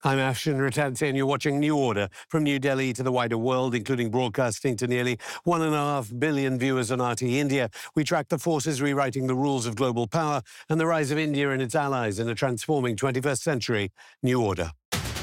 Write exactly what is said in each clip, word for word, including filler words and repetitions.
I'm Afshin Rattansi, and you're watching New Order from New Delhi to the wider world, including broadcasting to nearly one and a half billion viewers on R T India. We track the forces rewriting the rules of global power and the rise of India and its allies in a transforming twenty-first century. New Order.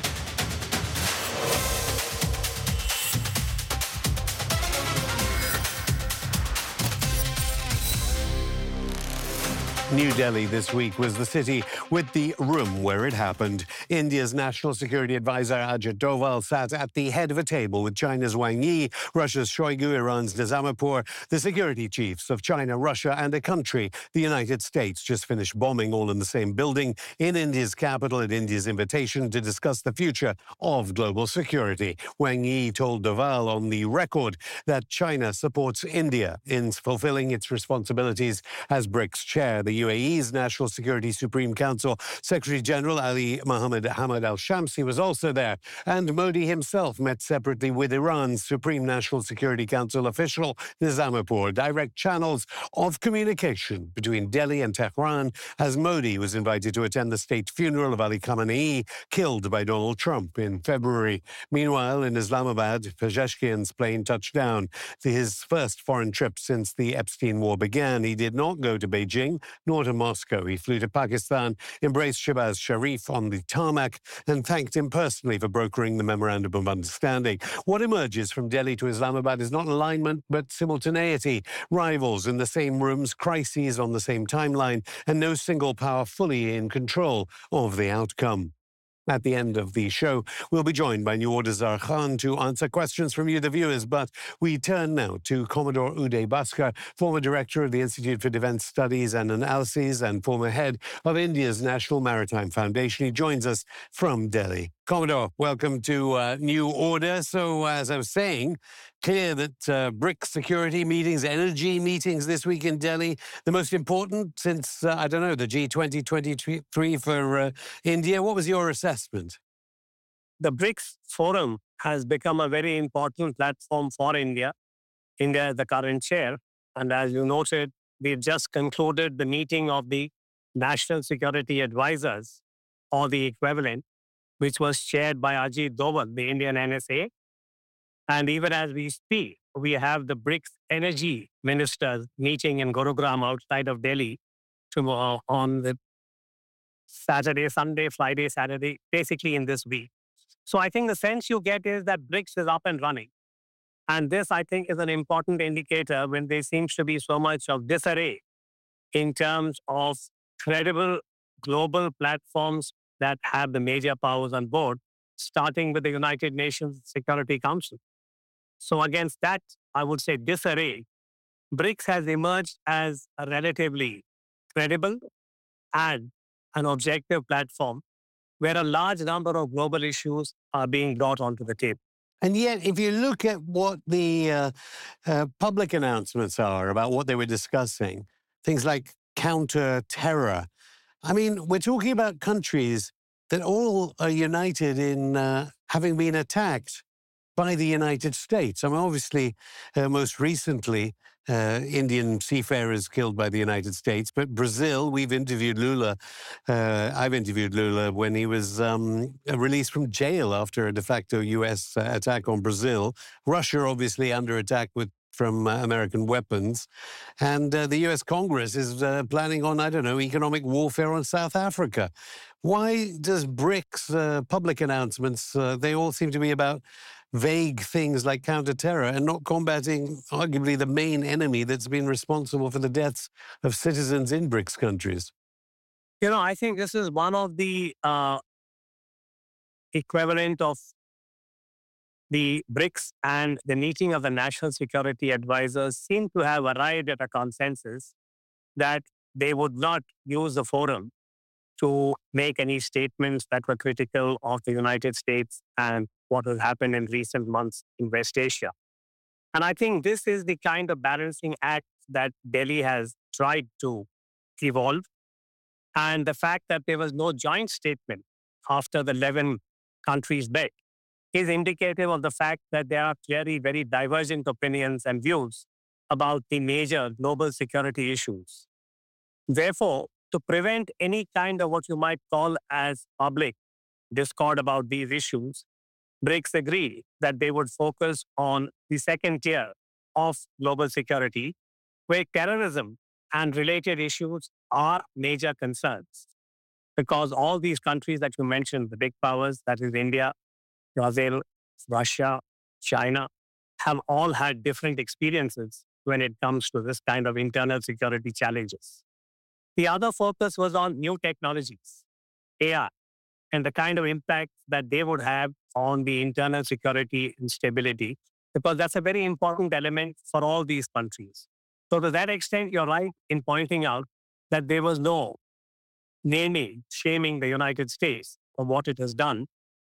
New Delhi this week was the city with the room where it happened. India's National Security Advisor Ajit Doval sat at the head of a table with China's Wang Yi, Russia's Shoigu, Iran's Nizamopour, the security chiefs of China, Russia, and a country, the United States, just finished bombing all in the same building in India's capital at India's invitation to discuss the future of global security. Wang Yi told Doval on the record that China supports India in fulfilling its responsibilities as BRICS chair. The U A E's National Security Supreme Council Secretary General Ali Mohammed Hamad al-Shamsi was also there, and Modi himself met separately with Iran's Supreme National Security Council official Nizamopour. Direct channels of communication between Delhi and Tehran as Modi was invited to attend the state funeral of Ali Khamenei, killed by Donald Trump in February. Meanwhile, in Islamabad, Pezeshkian's plane touched down. His first foreign trip since the Epstein war began. He did not go to Beijing nor to Moscow. He flew to Pakistan, embraced Shehbaz Sharif on the tarmac, and thanked him personally for brokering the Memorandum of Understanding. What emerges from Delhi to Islamabad is not alignment, but simultaneity. Rivals in the same rooms, crises on the same timeline, and no single power fully in control of the outcome. At the end of the show, we'll be joined by New Order's Zahar Khan to answer questions from you, the viewers. But we turn now to Commodore Uday Bhaskar, former director of the Institute for Defence Studies and Analyses and former head of India's National Maritime Foundation. He joins us from Delhi. Commodore, welcome to uh, New Order. So, uh, as I was saying, clear that uh, BRICS security meetings, energy meetings this week in Delhi, the most important since, uh, I don't know, the G twenty twenty-three for uh, India. What was your assessment? The BRICS Forum has become a very important platform for India. India is the current chair. And as you noted, we've just concluded the meeting of the National Security Advisors, or the equivalent, which was chaired by Ajit Doval, the Indian N S A. And even as we speak, we have the BRICS energy ministers meeting in Gurugram outside of Delhi tomorrow on the Saturday, Sunday, Friday, Saturday, basically in this week. So I think the sense you get is that BRICS is up and running. And this, I think, is an important indicator when there seems to be so much of disarray in terms of credible global platforms that have the major powers on board, starting with the United Nations Security Council. So against that, I would say disarray, BRICS has emerged as a relatively credible and an objective platform where a large number of global issues are being brought onto the table. And yet, if you look at what the uh, uh, public announcements are about what they were discussing, things like counter-terror, I mean, we're talking about countries that all are united in uh, having been attacked by the United States. I mean, obviously, uh, most recently, uh, Indian seafarers killed by the United States. But Brazil, we've interviewed Lula. Uh, I've interviewed Lula when he was um, released from jail after a de facto U S uh, attack on Brazil. Russia, obviously, under attack with from uh, American weapons. And uh, the U S Congress is uh, planning on, I don't know, economic warfare on South Africa. Why does BRICS uh, public announcements, uh, they all seem to be about vague things like counter-terror and not combating arguably the main enemy that's been responsible for the deaths of citizens in BRICS countries? You know, I think this is one of the uh, equivalent of the BRICS and the meeting of the National Security Advisors seem to have arrived at a consensus that they would not use the forum to make any statements that were critical of the United States and what has happened in recent months in West Asia. And I think this is the kind of balancing act that Delhi has tried to evolve. And the fact that there was no joint statement after the eleven countries met is indicative of the fact that there are clearly very divergent opinions and views about the major global security issues. Therefore, to prevent any kind of what you might call as public discord about these issues, BRICS agreed that they would focus on the second tier of global security, where terrorism and related issues are major concerns. Because all these countries that you mentioned, the big powers, that is India, Brazil, Russia, China, have all had different experiences when it comes to this kind of internal security challenges. The other focus was on new technologies, A I, and the kind of impact that they would have on the internal security and stability, because that's a very important element for all these countries. So to that extent, you're right in pointing out that there was no naming, shaming the United States for what it has done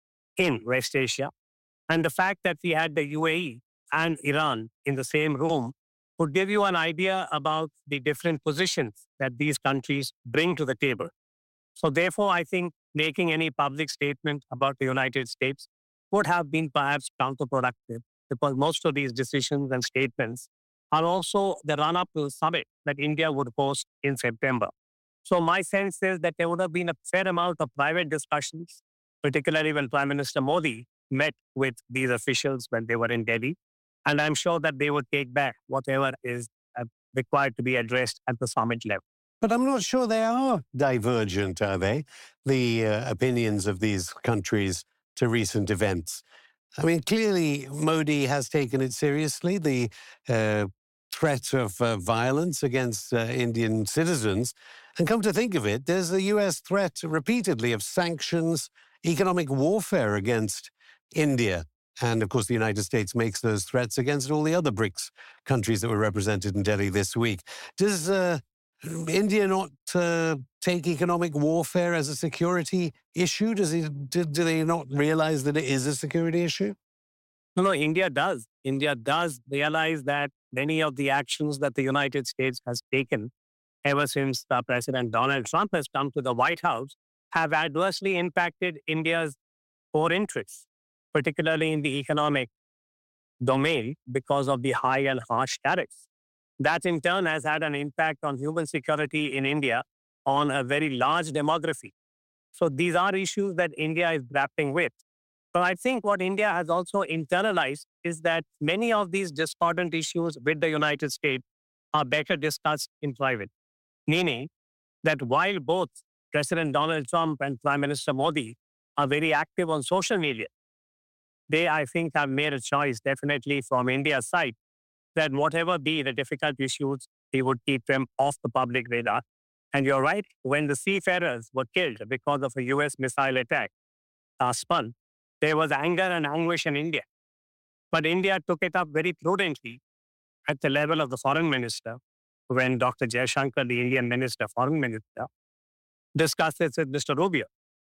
in West Asia. And the fact that we had the U A E and Iran in the same room would give you an idea about the different positions that these countries bring to the table. So therefore, I think making any public statement about the United States would have been perhaps counterproductive, because most of these decisions and statements are also the run-up to the summit that India would host in September. So my sense is that there would have been a fair amount of private discussions, particularly when Prime Minister Modi met with these officials when they were in Delhi. And I'm sure that they would take back whatever is uh, required to be addressed at the summit level. But I'm not sure they are divergent, are they? The uh, opinions of these countries to recent events. I mean, clearly Modi has taken it seriously, the uh, threat of uh, violence against uh, Indian citizens. And come to think of it, there's the U S threat repeatedly of sanctions, economic warfare against India. And of course, the United States makes those threats against all the other BRICS countries that were represented in Delhi this week. Does uh, India not uh, take economic warfare as a security issue? Does it, do, do they not realize that it is a security issue? No, no, India does. India does realize that many of the actions that the United States has taken ever since uh, President Donald Trump has come to the White House have adversely impacted India's core interests, particularly in the economic domain, because of the high and harsh tariffs. That in turn has had an impact on human security in India on a very large demography. So these are issues that India is grappling with. But I think what India has also internalized is that many of these discordant issues with the United States are better discussed in private, meaning that while both President Donald Trump and Prime Minister Modi are very active on social media, they, I think, have made a choice, definitely from India's side, that whatever be the difficult issues, they would keep them off the public radar. And you're right, when the seafarers were killed because of a U S missile attack last month, there was anger and anguish in India. But India took it up very prudently at the level of the foreign minister, when Doctor Jaishankar, the Indian minister, foreign minister, discussed this with Mister Rubio.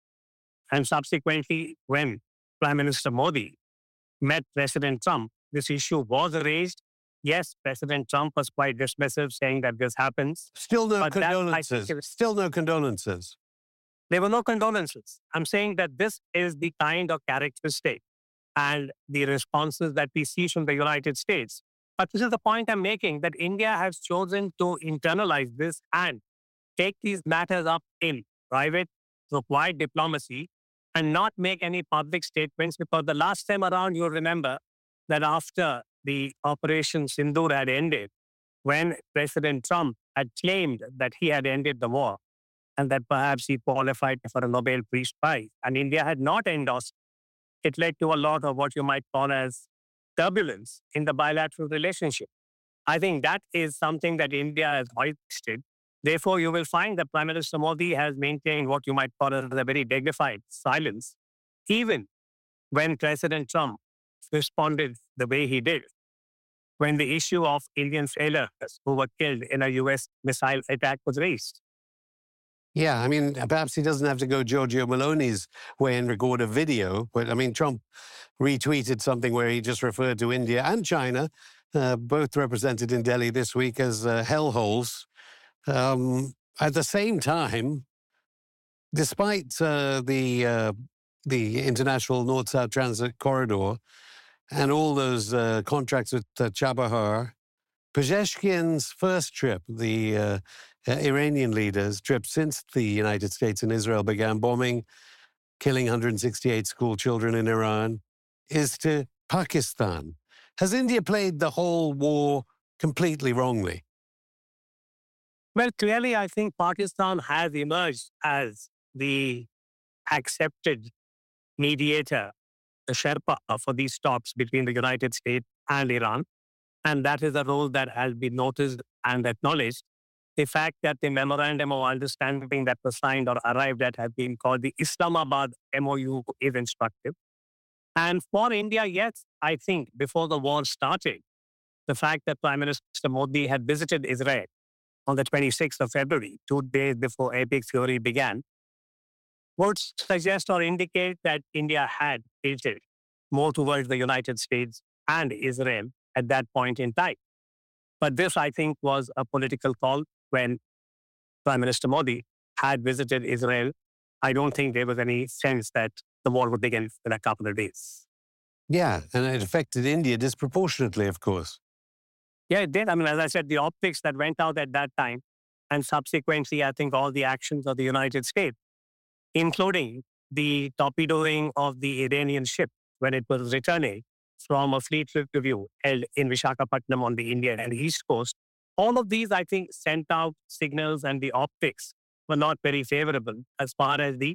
And subsequently, when Prime Minister Modi met President Trump, this issue was raised. Yes, President Trump was quite dismissive, saying that this happens. Still no But that, I condolences. think, is- Still no condolences. There were no condolences. I'm saying that this is the kind of characteristic and the responses that we see from the United States. But this is the point I'm making, that India has chosen to internalize this and take these matters up in private, through quiet diplomacy, and not make any public statements, because the last time around, you'll remember that after the Operation Sindoor had ended, when President Trump had claimed that he had ended the war and that perhaps he qualified for a Nobel Peace Prize, and India had not endorsed it, it led to a lot of what you might call as turbulence in the bilateral relationship. I think that is something that India has hoisted. Therefore, you will find that Prime Minister Modi has maintained what you might call as a very dignified silence, even when President Trump responded the way he did, when the issue of Indian sailors who were killed in a U S missile attack was raised. Yeah, I mean, perhaps he doesn't have to go Giorgio Meloni's way and record a video. But I mean, Trump retweeted something where he just referred to India and China, uh, both represented in Delhi this week, as uh, hellholes. Um, at the same time, despite uh, the uh, the international North-South Transit Corridor and all those uh, contracts with uh, Chabahar, Pezeshkian's first trip, the uh, uh, Iranian leader's trip since the United States and Israel began bombing, killing one hundred sixty-eight school children in Iran, is to Pakistan. Has India played the whole war completely wrongly? Well, clearly, I think Pakistan has emerged as the accepted mediator, the Sherpa for these talks between the United States and Iran. And that is a role that has been noticed and acknowledged. The fact that the memorandum of understanding that was signed or arrived at has been called the Islamabad M O U is instructive. And for India, yes, I think before the war started, the fact that Prime Minister Modi had visited Israel on the twenty-sixth of February, two days before epic fury began, would suggest or indicate that India had tilted more towards the United States and Israel at that point in time. But this, I think, was a political call when Prime Minister Modi had visited Israel. I don't think there was any sense that the war would begin in a couple of days. Yeah, and it affected India disproportionately, of course. Yeah, it did. I mean, as I said, the optics that went out at that time, and subsequently, I think all the actions of the United States, including the torpedoing of the Iranian ship when it was returning from a fleet review held in Visakhapatnam on the Indian and East Coast. All of these, I think, sent out signals, and the optics were not very favorable as far as the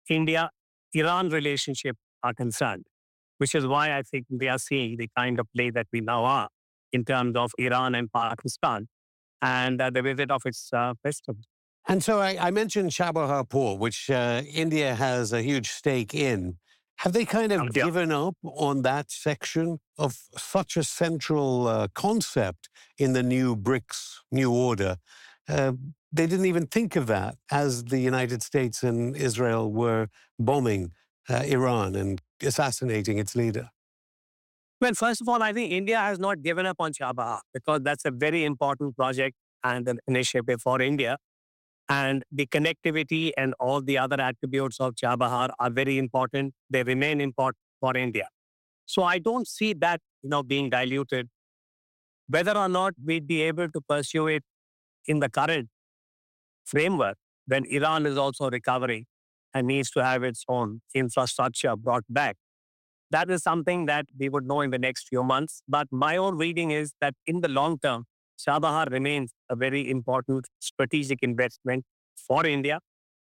India-Iran relationship are concerned, which is why I think we are seeing the kind of play that we now are in terms of Iran and Pakistan and uh, the visit of its uh, president. And so I, I mentioned Chabahar Port, which uh, India has a huge stake in. Have they kind of Yeah. given up on that section of such a central uh, concept in the new BRICS, new order? Uh, they didn't even think of that as the United States and Israel were bombing uh, Iran and assassinating its leader. Well, first of all, I think India has not given up on Chabahar because that's a very important project and an initiative for India. And the connectivity and all the other attributes of Chabahar are very important. They remain important for India. So I don't see that, you know, being diluted. Whether or not we'd be able to pursue it in the current framework, when Iran is also recovering and needs to have its own infrastructure brought back, that is something that we would know in the next few months. But my own reading is that in the long term, Chabahar remains a very important strategic investment for India.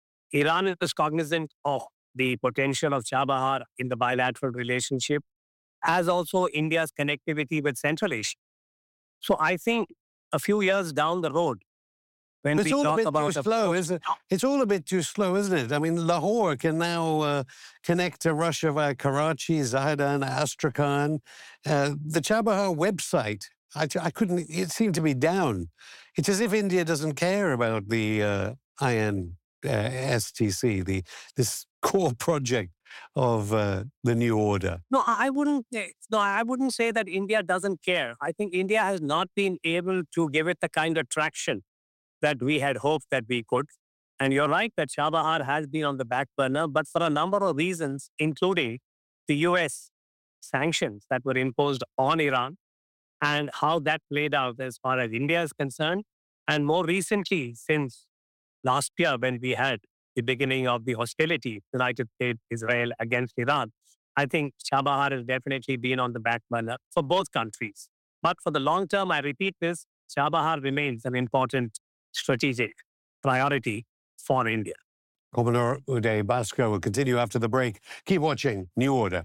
Iran is cognizant of the potential of Chabahar in the bilateral relationship, as also India's connectivity with Central Asia. So I think a few years down the road, when It's we all a talk bit about too a- slow, isn't it? It's all a bit too slow, isn't it? I mean, Lahore can now uh, connect to Russia via Karachi, Zahedan, Astrakhan. Uh, the Chabahar website, I, I couldn't, it seemed to be down. It's as if India doesn't care about the uh, I N S T C, the, this core project of uh, the new order. No, I I wouldn't. say- No, I wouldn't say that India doesn't care. I think India has not been able to give it the kind of traction that we had hoped that we could. And you're right that Chabahar has been on the back burner, but for a number of reasons, including the U S sanctions that were imposed on Iran and how that played out as far as India is concerned. And more recently, since last year, when we had the beginning of the hostility, United States, Israel against Iran, I think Chabahar has definitely been on the back burner for both countries. But for the long term, I repeat this, Chabahar remains an important strategic priority for India. Commodore Uday Bhaskar will continue after the break. Keep watching New Order.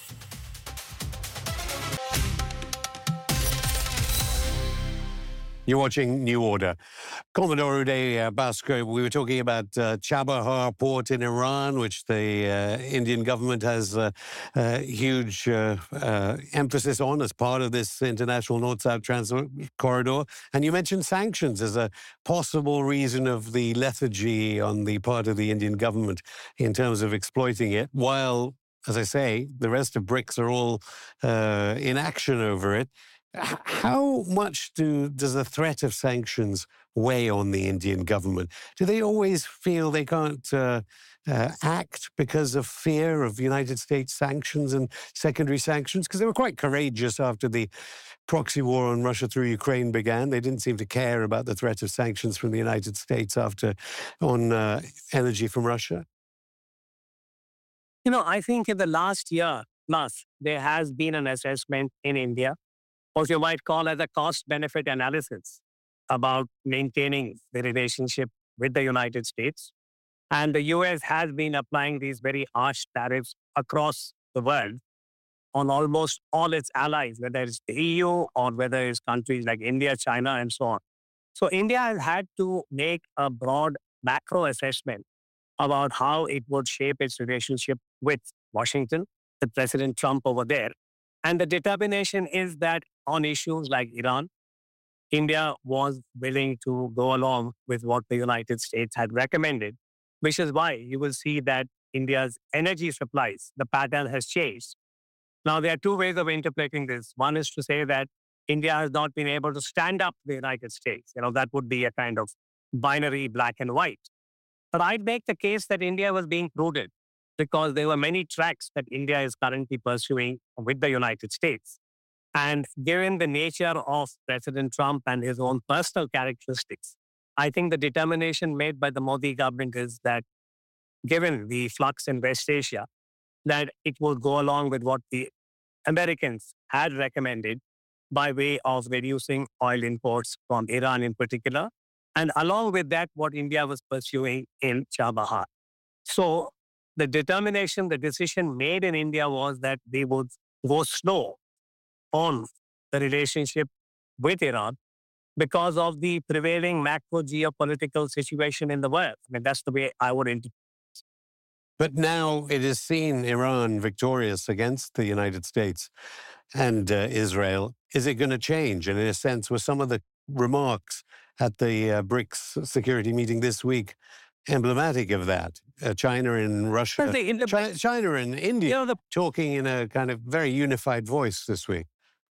You're watching New Order. Commodore Uday uh, Bhaskar, we were talking about uh, Chabahar port in Iran, which the uh, Indian government has a uh, uh, huge uh, uh, emphasis on as part of this international North-South transport corridor. And you mentioned sanctions as a possible reason of the lethargy on the part of the Indian government in terms of exploiting it, while, as I say, the rest of BRICS are all uh, in action over it. How much do, does the threat of sanctions weigh on the Indian government? Do they always feel they can't uh, uh, act because of fear of United States sanctions and secondary sanctions? Because they were quite courageous after the proxy war on Russia through Ukraine began. They didn't seem to care about the threat of sanctions from the United States after on uh, energy from Russia. You know, I think in the last year plus, there has been an assessment in India, what you might call as a cost-benefit analysis about maintaining the relationship with the United States. And the U S has been applying these very harsh tariffs across the world on almost all its allies, whether it's the E U or whether it's countries like India, China, and so on. So India has had to make a broad macro assessment about how it would shape its relationship with Washington, with President Trump over there. And the determination is that on issues like Iran, India was willing to go along with what the United States had recommended, which is why you will see that India's energy supplies, the pattern has changed. Now, there are two ways of interpreting this. One is to say that India has not been able to stand up to the United States. You know, that would be a kind of binary black and white. But I'd make the case that India was being prudent because there were many tracks that India is currently pursuing with the United States. And given the nature of President Trump and his own personal characteristics, I think the determination made by the Modi government is that given the flux in West Asia, that it will go along with what the Americans had recommended by way of reducing oil imports from Iran in particular. And along with that, what India was pursuing in Chabahar. So the determination, the decision made in India was that they would go slow on the relationship with Iran because of the prevailing macro geopolitical situation in the world. I mean, that's the way I would interpret. But now it is seen Iran victorious against the United States and uh, Israel. Is it going to change? And in a sense, were some of the remarks at the uh, BRICS security meeting this week emblematic of that? Uh, China and Russia, Well, the- in the- China, China and India You know, the talking in a kind of very unified voice this week.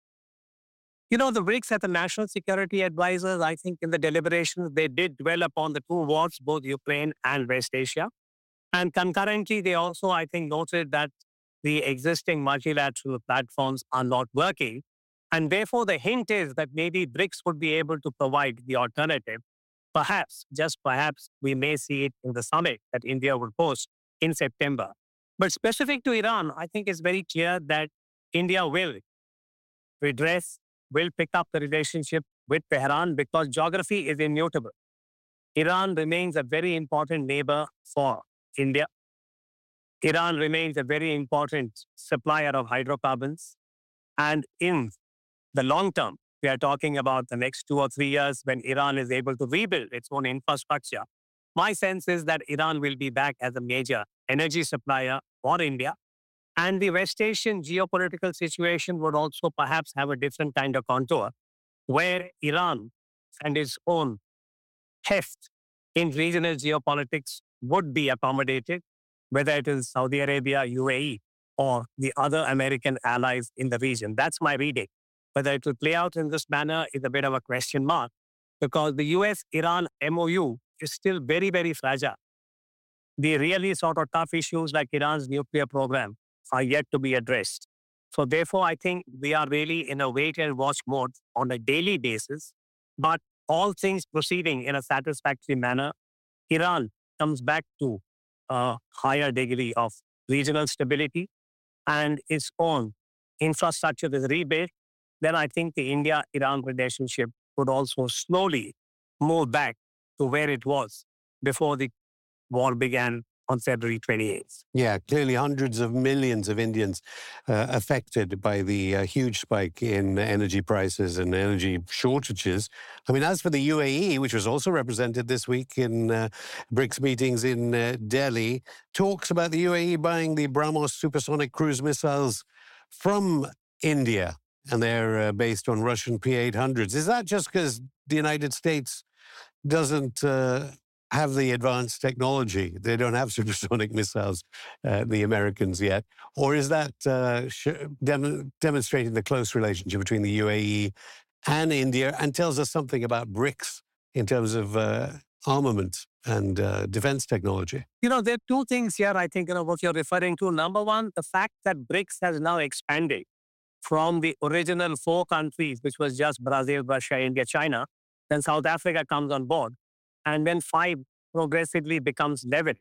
You know, the BRICS at the National Security Advisors, I think in the deliberations, they did dwell upon the two wars, both Ukraine and West Asia. And concurrently, they also, I think, noted that the existing multilateral platforms are not working. And therefore, the hint is that maybe BRICS would be able to provide the alternative. Perhaps, just perhaps, we may see it in the summit that India will host in September. But specific to Iran, I think it's very clear that India will redress, will pick up the relationship with Tehran because geography is immutable. Iran remains a very important neighbor for India. Iran remains a very important supplier of hydrocarbons. And in the long term, we are talking about the next two or three years when Iran is able to rebuild its own infrastructure. My sense is that Iran will be back as a major energy supplier for India. And the West Asian geopolitical situation would also perhaps have a different kind of contour, where Iran and its own heft in regional geopolitics would be accommodated, whether it is Saudi Arabia, U A E, or the other American allies in the region. That's my reading. Whether it will play out in this manner is a bit of a question mark, because the U S Iran M O U is still very, very fragile. The really sort of tough issues like Iran's nuclear program are yet to be addressed. So therefore, I think we are really in a wait and watch mode on a daily basis. But all things proceeding in a satisfactory manner, Iran comes back to a higher degree of regional stability and its own infrastructure is rebuilt, then I think the India-Iran relationship would also slowly move back to where it was before the war began on February twenty-eighth. Yeah, clearly hundreds of millions of Indians uh, affected by the uh, huge spike in energy prices and energy shortages. I mean, as for the U A E, which was also represented this week in uh, BRICS meetings in uh, Delhi, talks about the U A E buying the BrahMos supersonic cruise missiles from India, and they're uh, based on Russian P eight hundreds. Is that just because the United States doesn't uh, have the advanced technology? They don't have supersonic missiles, uh, the Americans yet. Or is that uh, sh- dem- demonstrating the close relationship between the U A E and India and tells us something about BRICS in terms of uh, armament and uh, defense technology? You know, there are two things here I think, you know, what you're referring to. Number one, the fact that BRICS has now expanded from the original four countries, which was just Brazil, Russia, India, China. Then South Africa comes on board. And when five progressively becomes eleven,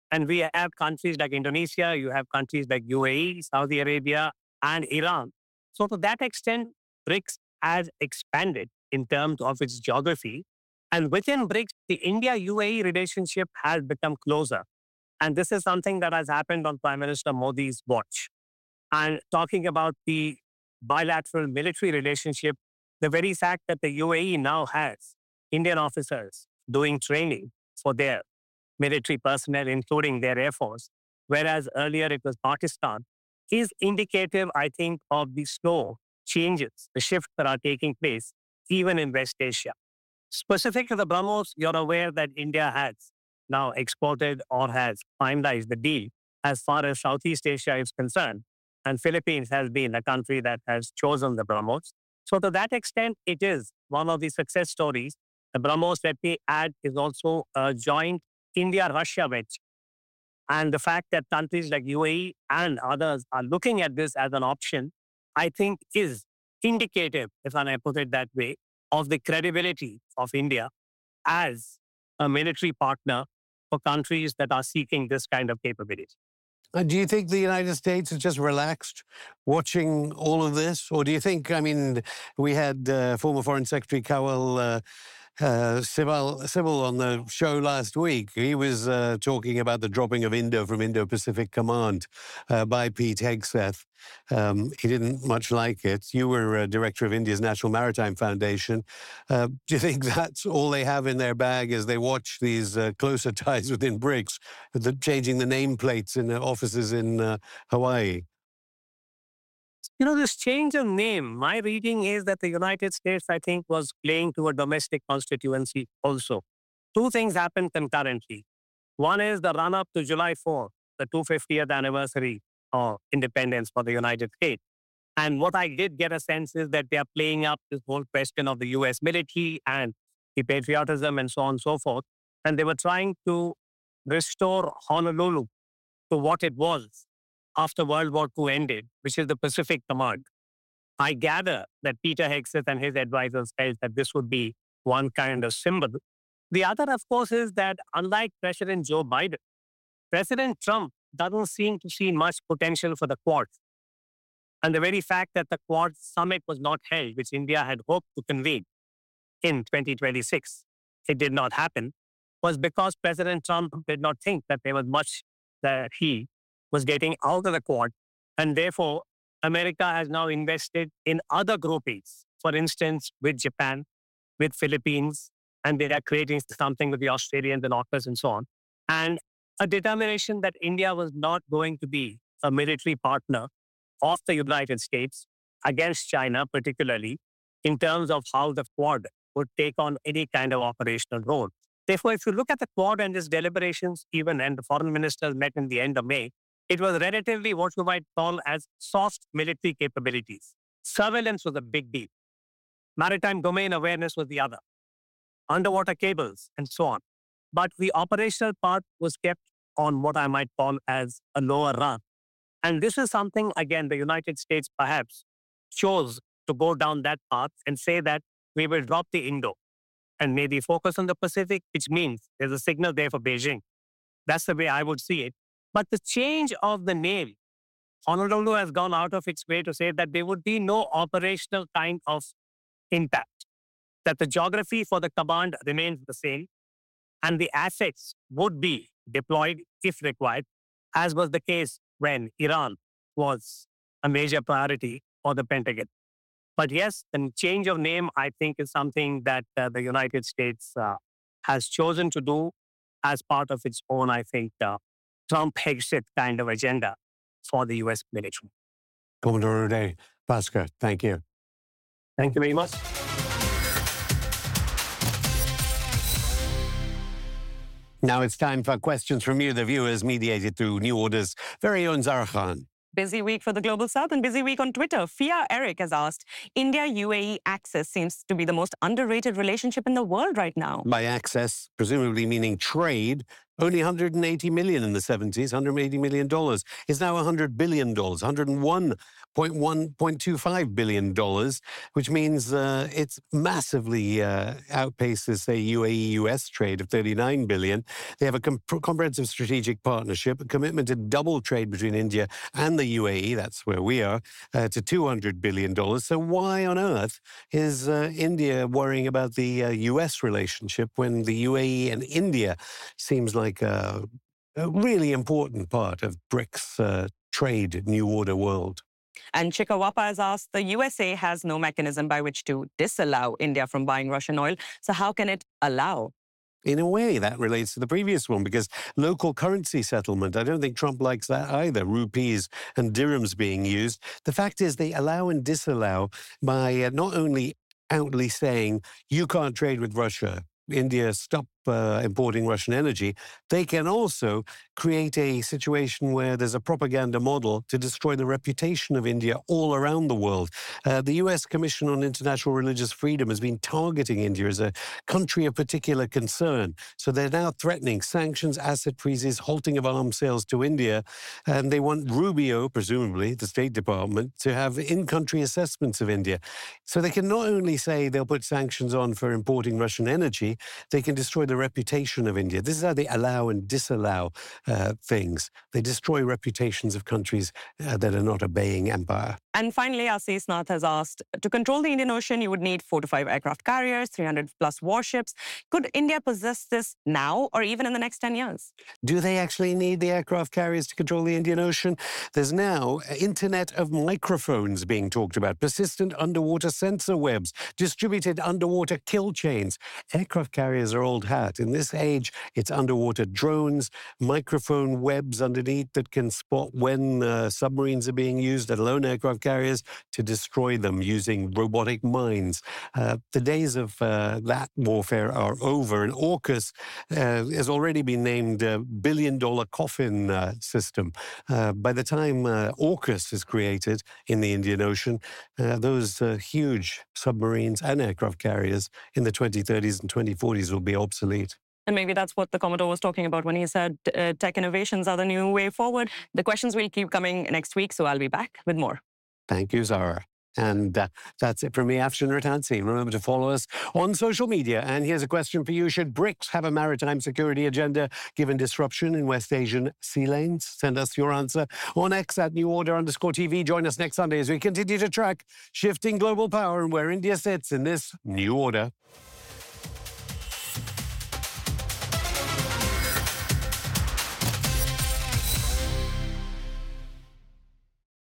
And we have countries like Indonesia, you have countries like U A E, Saudi Arabia, and Iran. So to that extent, BRICS has expanded in terms of its geography. And within BRICS, the India-U A E relationship has become closer. And this is something that has happened on Prime Minister Modi's watch. And talking about the bilateral military relationship, the very fact that the U A E now has Indian officers doing training for their military personnel, including their air force, whereas earlier it was Pakistan, is indicative, I think, of the slow changes, the shifts that are taking place, even in West Asia. Specific to the BrahMos, you're aware that India has now exported or has finalized the deal as far as Southeast Asia is concerned. And Philippines has been a country that has chosen the BrahMos. So to that extent, it is one of the success stories. The BrahMos, let me add, is also a joint India-Russia venture. And the fact that countries like U A E and others are looking at this as an option, I think is indicative, if I may put it that way, of the credibility of India as a military partner for countries that are seeking this kind of capability. Uh, do you think the United States is just relaxed watching all of this? Or do you think, I mean, we had uh, former Foreign Secretary Kawal uh, uh, Sybil, Sybil on the show last week. He was uh, talking about the dropping of Indo from Indo-Pacific Command uh, by Pete Hegseth. Um, he didn't much like it. You were uh, director of India's National Maritime Foundation. Uh, do you think that's all they have in their bag as they watch these uh, closer ties within BRICS, the, changing the nameplates in uh, offices in uh, Hawaii? You know, this change of name, my reading is that the United States, I think, was playing to a domestic constituency also. Two things happened concurrently. One is the run-up to July fourth, the two hundred fiftieth anniversary of independence for the United States. And what I did get a sense is that they are playing up this whole question of the U S military and the patriotism and so on and so forth. And they were trying to restore Honolulu to what it was after World War Two ended, which is the Pacific Command. I gather that Peter Hegseth and his advisors felt that this would be one kind of symbol. The other, of course, is that unlike President Joe Biden, President Trump doesn't seem to see much potential for the Quad. And the very fact that the Quad summit was not held, which India had hoped to convene in twenty twenty-six, it did not happen, was because President Trump did not think that there was much that he was getting out of the Quad. And therefore, America has now invested in other groupings, for instance, with Japan, with Philippines, and they are creating something with the Australians and AUKUS and so on. And a determination that India was not going to be a military partner of the United States against China, particularly in terms of how the Quad would take on any kind of operational role. Therefore, if you look at the Quad and its deliberations, even and the foreign ministers met in the end of May, it was relatively what you might call as soft military capabilities. Surveillance was a big deal. Maritime domain awareness was the other. Underwater cables and so on. But the operational part was kept on what I might call as a lower run. And this is something, again, the United States perhaps chose to go down that path and say that we will drop the Indo and maybe focus on the Pacific, which means there's a signal there for Beijing. That's the way I would see it. But the change of the name, Honolulu has gone out of its way to say that there would be no operational kind of impact, that the geography for the command remains the same, and the assets would be deployed if required, as was the case when Iran was a major priority for the Pentagon. But yes, the change of name, I think, is something that uh, the United States uh, has chosen to do as part of its own, I think, uh, Trump-Hegseth kind of agenda for the U S military. Commodore Uday Bhaskar, thank you. Thank you very much. Now it's time for questions from you, the viewers, mediated through New Order's very own Zara Khan. Busy week for the Global South and busy week on Twitter. Fia Eric has asked, India-U A E access seems to be the most underrated relationship in the world right now. By access, presumably meaning trade, Only one hundred eighty million in the seventies, one hundred eighty million dollars, is now one hundred billion dollars, one hundred one point two five billion dollars, which means uh, it's massively uh, outpaces, say, U A E U S trade of thirty-nine billion dollars. They have a comp- comprehensive strategic partnership, a commitment to double trade between India and the U A E, that's where we are, uh, to two hundred billion dollars. So why on earth is uh, India worrying about the uh, U S relationship when the U A E and India seems like like a, a really important part of BRICS uh, trade New Order world. And Chikawapa has asked, the U S A has no mechanism by which to disallow India from buying Russian oil. So how can it allow? In a way, that relates to the previous one, because local currency settlement, I don't think Trump likes that either, rupees and dirhams being used. The fact is they allow and disallow by uh, not only outly saying, you can't trade with Russia, India, stop uh, importing Russian energy, they can also create a situation where there's a propaganda model to destroy the reputation of India all around the world. Uh, the U S Commission on International Religious Freedom has been targeting India as a country of particular concern. So they're now threatening sanctions, asset freezes, halting of arms sales to India. And they want Rubio, presumably, the State Department, to have in-country assessments of India. So they can not only say they'll put sanctions on for importing Russian energy, they can destroy the reputation of India. This is how they allow and disallow uh, things. They destroy reputations of countries uh, that are not obeying empire. And finally, Assis Nath has asked, to control the Indian Ocean, you would need four to five aircraft carriers, three hundred plus warships. Could India possess this now or even in the next ten years? Do they actually need the aircraft carriers to control the Indian Ocean? There's now Internet of Microphones being talked about, persistent underwater sensor webs, distributed underwater kill chains. Aircraft carriers are old hat. In this age, it's underwater drones, microphone webs underneath that can spot when uh, submarines are being used, let alone aircraft carriers, to destroy them using robotic mines. Uh, the days of uh, that warfare are over, and AUKUS uh, has already been named a billion-dollar coffin uh, system. Uh, by the time uh, AUKUS is created in the Indian Ocean, uh, those uh, huge submarines and aircraft carriers in the twenty thirties and twenty forties will be obsolete. And maybe that's what the Commodore was talking about when he said uh, tech innovations are the new way forward. The questions will keep coming next week, so I'll be back with more. Thank you, Zara. And uh, that's it from me, Afshin Rattansi. Remember to follow us on social media. And here's a question for you. Should BRICS have a maritime security agenda given disruption in West Asian sea lanes? Send us your answer on X at New Order underscore T V. Join us next Sunday as we continue to track shifting global power and where India sits in this new order.